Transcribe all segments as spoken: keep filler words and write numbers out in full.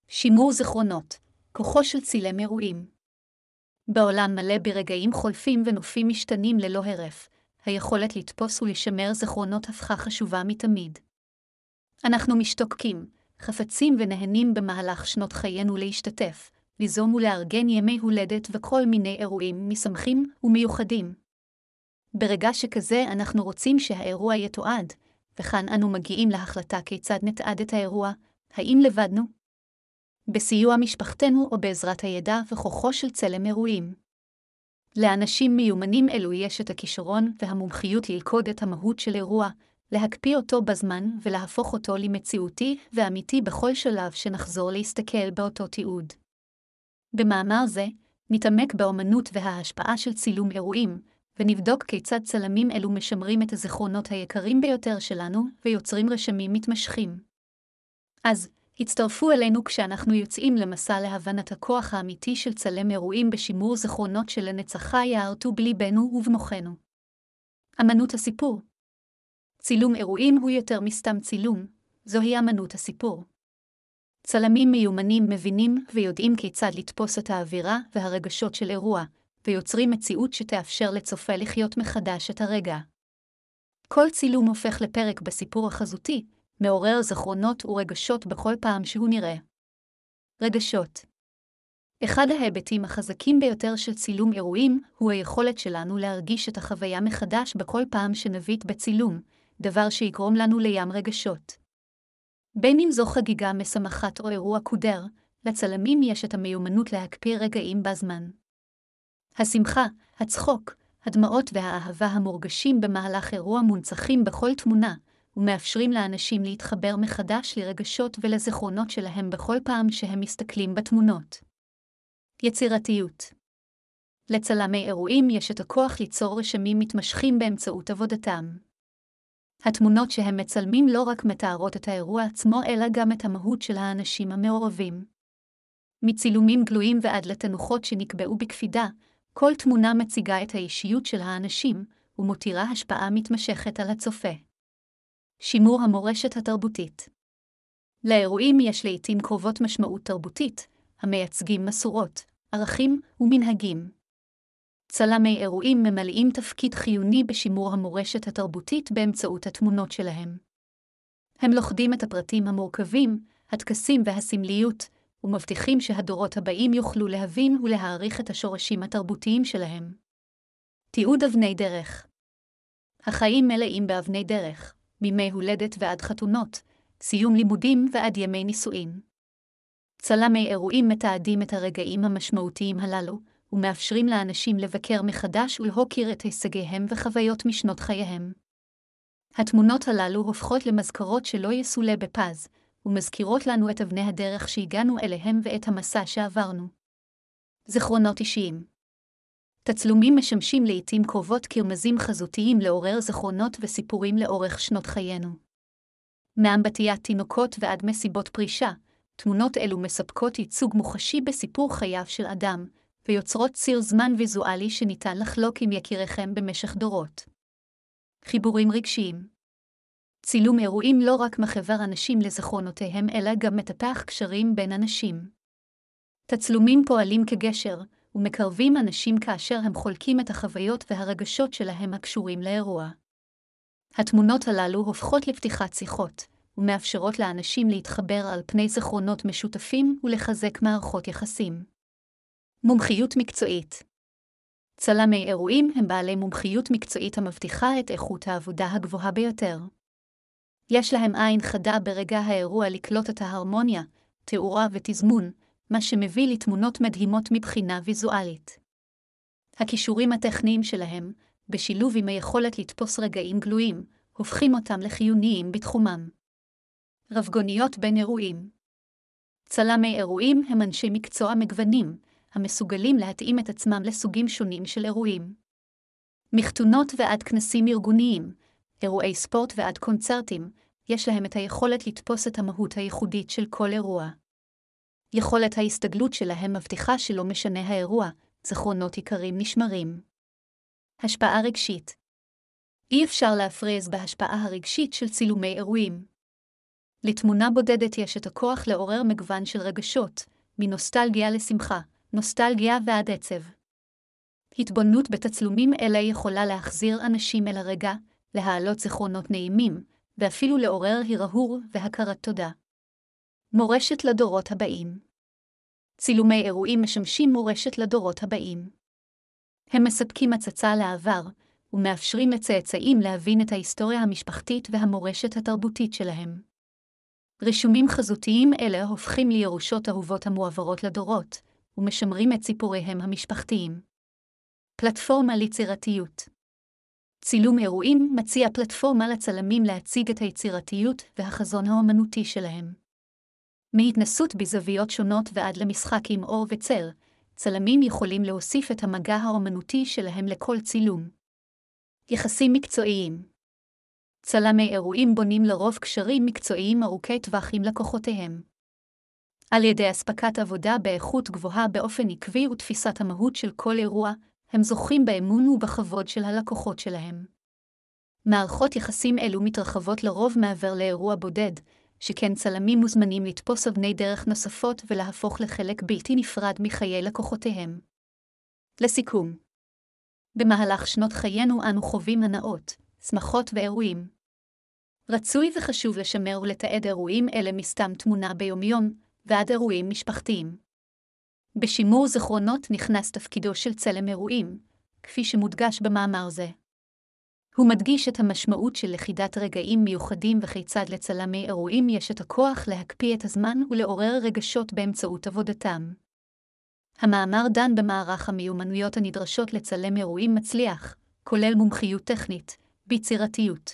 שימור זיכרונות, כוחו של צילם אירועים. בעולם מלא ברגעים חולפים ונופים משתנים ללא הרף, היכולת לתפוס ולשמר זיכרונות הפכה חשובה מתמיד. אנחנו משתוקקים, חפצים ונהנים במהלך שנות חיינו להשתתף, ליזום ולארגן ימי הולדת וכל מיני אירועים משמחים ומיוחדים. ברגע שכזה אנחנו רוצים שהאירוע יתועד, וכאן אנו מגיעים להחלטה כיצד נתעד את האירוע, האם לבדנו? בסיוע משפחתנו או בעזרת הידע וכוחו של צלם אירועים. לאנשים מיומנים אלו יש את הכישרון והמומחיות ללכוד את המהות של אירוע, להקפיא אותו בזמן ולהפוך אותו למציאותי ואמיתי בכל שלב שנחזור להסתכל באותו תיעוד. במאמר זה, נתעמק באמנות וההשפעה של צילום אירועים, ונבדוק כיצד צלמים אלו משמרים את הזיכרונות היקרים ביותר שלנו ויוצרים רשמים מתמשכים. אז, הצטרפו אלינו כשאנחנו יוצאים למסע להבנת הכוח האמיתי של צלם אירועים בשימור זיכרונות שלנצחה יערטו בליבנו ובמוחנו. אמנות הסיפור. צילום אירועים הוא יותר מסתם צילום, זוהי אמנות הסיפור. צלמים מיומנים מבינים ויודעים כיצד לתפוס את האווירה והרגשות של אירוע, ויוצרים מציאות שתאפשר לצופה לחיות מחדש את הרגע. כל צילום הופך לפרק בסיפור החזותי, מעורר זיכרונות ורגשות בכל פעם שהוא נראה. רגשות. אחד ההיבטים החזקים ביותר של צילום אירועים הוא היכולת שלנו להרגיש את החוויה מחדש בכל פעם שנביט בצילום, דבר שיגרום לנו לים רגשות. בין אם זו חגיגה משמחת או אירוע קודר, לצלמים יש את המיומנות להקפיא רגעים בזמן. השמחה, הצחוק, הדמעות והאהבה המורגשים במהלך אירוע מונצחים בכל תמונה, ומאפשרים לאנשים להתחבר מחדש לרגשות ולזיכרונות שלהם בכל פעם שהם מסתכלים בתמונות. יצירתיות. לצלמי אירועים יש את הכוח ליצור רשמים מתמשכים באמצעות עבודתם. התמונות שהם מצלמים לא רק מתארות את האירוע עצמו, אלא גם את המהות של האנשים המעורבים. מצילומים גלויים ועד לתנוחות שנקבעו בקפידה, כל תמונה מציגה את האישיות של האנשים, ומותירה השפעה מתמשכת על הצופה. שימור המורשת התרבותית. לאירועים יש לעתים קרובות משמעות תרבותית, המייצגים מסורות, ערכים ומנהגים. צלמי אירועים ממלאים תפקיד חיוני בשימור המורשת התרבותית באמצעות התמונות שלהם. הם לוכדים את הפרטים המורכבים, הטקסים והסמליות, ומבטיחים שהדורות הבאים יוכלו להבין ולהעריך את השורשים התרבותיים שלהם. תיעוד אבני דרך. החיים מלאים באבני דרך, מימי הולדת ועד חתונות, סיום לימודים ועד ימי נישואין. צלמי אירועים מתעדים את הרגעים המשמעותיים הללו, ומאפשרים לאנשים לבקר מחדש ולהוקיר את הישגיהם וחוויות משנות חייהם. התמונות הללו הופכות למזכרות שלא יסולא בפז, ומזכירות לנו את אבני הדרך שהגענו אליהם ואת המסע שעברנו. זיכרונות אישיים. תצלומים משמשים לעתים קרובות כרמזים חזותיים לעורר זיכרונות וסיפורים לאורך שנות חיינו. מאמבטיית תינוקות ועד מסיבות פרישה, תמונות אלו מספקות ייצוג מוחשי בסיפור חייו של אדם, ויוצרות ציר זמן ויזואלי שניתן לחלוק עם יקיריכם במשך דורות. חיבורים רגשיים. צילום אירועים לא רק מחבר אנשים לזיכרונותיהם, אלא גם מטפח קשרים בין אנשים. תצלומים פועלים כגשר, ומקרבים אנשים כאשר הם חולקים את החוויות והרגשות שלהם הקשורים לאירוע. התמונות הללו הופכות לפתיחת שיחות, ומאפשרות לאנשים להתחבר על פני זיכרונות משותפים ולחזק מערכות יחסים. מומחיות מקצועית. צלמי אירועים הם בעלי מומחיות מקצועית המבטיחה את איכות העבודה הגבוהה ביותר. יש להם עין חדה ברגע האירוע לקלוט את ההרמוניה, תאורה ותזמון, מה שמביא לתמונות מדהימות מבחינה ויזואלית. הכישורים הטכניים שלהם, בשילוב עם היכולת לתפוס רגעים גלויים, הופכים אותם לחיוניים בתחומם. רבגוניות בין אירועים. צלמי אירועים הם אנשי מקצוע מגוונים, המסוגלים להתאים את עצמם לסוגים שונים של אירועים. מחתונות ועד כנסים ארגוניים, אירועי ספורט ועד קונצרטים, יש להם את היכולת לתפוס את המהות הייחודית של כל אירוע. יכולת ההסתגלות שלהם מבטיחה שלא משנה האירוע, זיכרונות עיקרים נשמרים. השפעה רגשית. אי אפשר להפריז בהשפעה הרגשית של צילומי אירועים. לתמונה בודדת יש את הכוח לעורר מגוון של רגשות, מנוסטלגיה לשמחה, נוסטלגיה ועד עצב. התבוננות בתצלומים אלה יכולה להחזיר אנשים אל הרגע, להעלות זיכרונות נעימים, ואפילו לעורר הרהור והכרת תודה. מורשת לדורות הבאים. צילומי אירועים משמשים מורשת לדורות הבאים. הם מספקים הצצה לעבר, ומאפשרים לצאצאים להבין את ההיסטוריה המשפחתית והמורשת התרבותית שלהם. רישומים חזותיים אלה הופכים לירושות אהובות המועברות לדורות, ומשמרים את סיפוריהם המשפחתיים. פלטפורמה ליצירתיות. צילום אירועים מציע פלטפורמה לצלמים להציג את היצירתיות והחזון האומנותי שלהם. מהתנסות בזוויות שונות ועד למשחק עם אור וצל, צלמים יכולים להוסיף את המגע האומנותי שלהם לכל צילום. יחסים מקצועיים. צלמי אירועים בונים לרוב קשרים מקצועיים ארוכי טווח עם לקוחותיהם. על ידי אספקת עבודה באיכות גבוהה באופן עקבי ותפיסת המהות של כל אירוע, הם זוכים באמון ובכבוד של הלקוחות שלהם. מערכות יחסים אלו מתרחבות לרוב מעבר לאירוע בודד, שכן צלמים מוזמנים לתפוס אבני דרך נוספות ולהפוך לחלק בלתי נפרד מחיי לקוחותיהם. לסיכום, במהלך שנות חיינו אנו חווים הנאות, שמחות ואירועים. רצוי וחשוב לשמר ולתעד אירועים אלה מסתם תמונה ביומיום, ועד אירועים משפחתיים. בשימור זיכרונות נכנס תפקידו של צלם אירועים, כפי שמודגש במאמר זה. הוא מדגיש את המשמעות של לכידת רגעים מיוחדים וכיצד לצלמי אירועים יש את הכוח להקפיא את הזמן ולעורר רגשות באמצעות עבודתם. המאמר דן במערך המיומנויות הנדרשות לצלם אירועים מצליח, כולל מומחיות טכנית, ביצירתיות.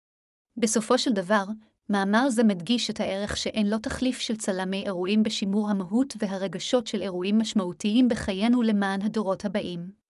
בסופו של דבר, מאמר זה מדגיש את הערך שאין לו תחליף של צלמי אירועים בשימור המהות והרגשות של אירועים משמעותיים בחיינו למען הדורות הבאים.